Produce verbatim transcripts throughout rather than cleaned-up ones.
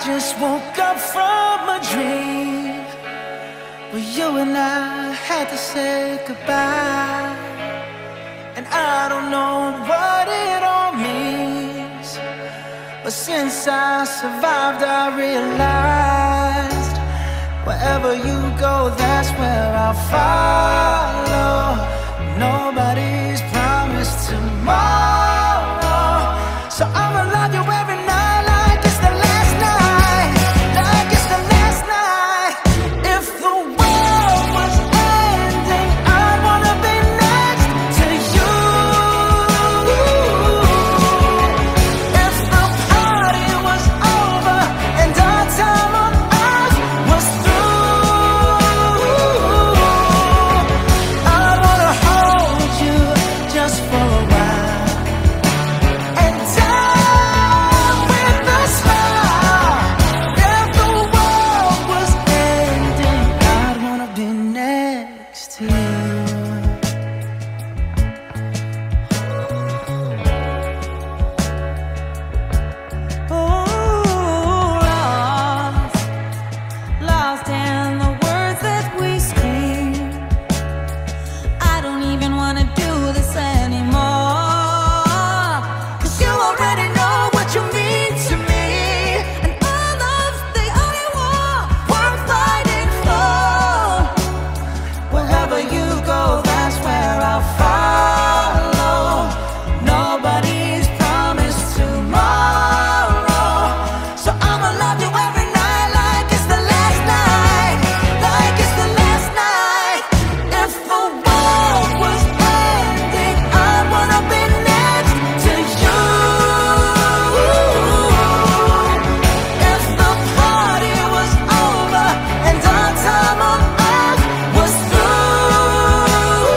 just woke up from a dream where you and I had to say goodbye. And I don't know what it all means, but since I survived I realized wherever you go, that's where I'll follow. Nobody's promised tomorrow, so I'ma love you every night like it's the last night, like it's the last night. If the world was ending, I'd wanna be next to you. If the party was over and our time on earth was through, I'd wanna hold you just for a while and die with a smile. If the world was ending, I'd wanna be next to you. Oh, lost, lost in the words that we scream. I don't even wanna do this anymore, 'cause you already know what you mean to me, and our love's the only war worth fighting for. Wherever you go, that's where I'll follow. Nobody's promised tomorrow, so I'ma love you every night like it's the last night, like it's the last night. If the world was ending, I wanna be next to you. If the party was over and our time on earth was through,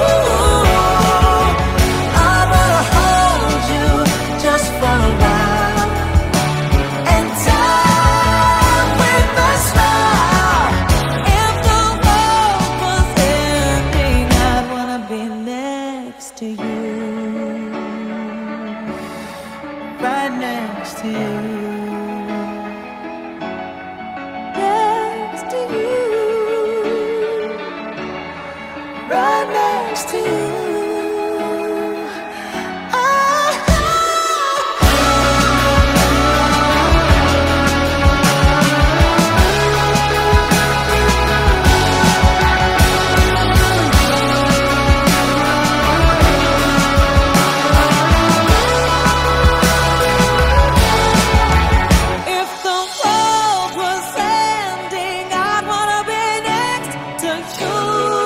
I'd wanna hold you just for a while and die with a smile. If the world was ending, I'd wanna be next to you, Right next to you. next to you. Right next to you. If the world was ending, I'd wanna be next to you.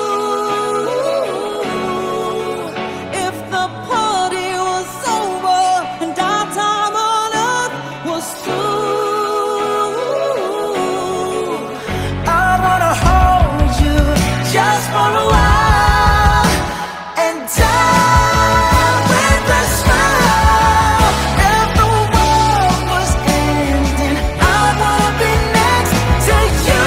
If the party was over and our time on earth was through, I wanna hold you just for a while and die with a smile. If the world was ending, I wanna be next to you.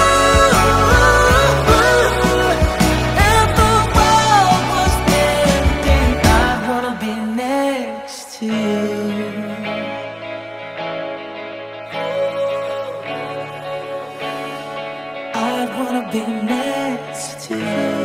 If the world was ending, I wanna be next to you. I wanna be next to you.